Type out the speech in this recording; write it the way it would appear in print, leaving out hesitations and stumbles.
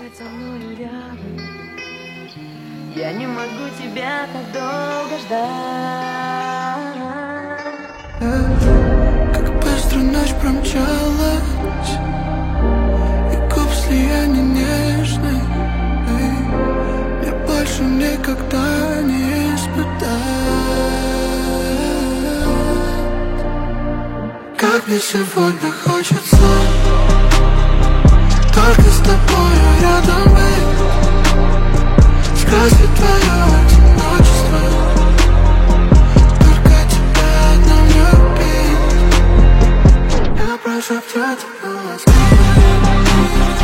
быть со мною рядом. Я не могу тебя так долго ждать. Как быстро ночь промчалась, и губ слияние нежный. Мне больше никогда не испытать. Как мне сегодня хочется только с тобою рядом быть, скрасить твое одиночество, только тебя одну любить. Я прошу тебя, ты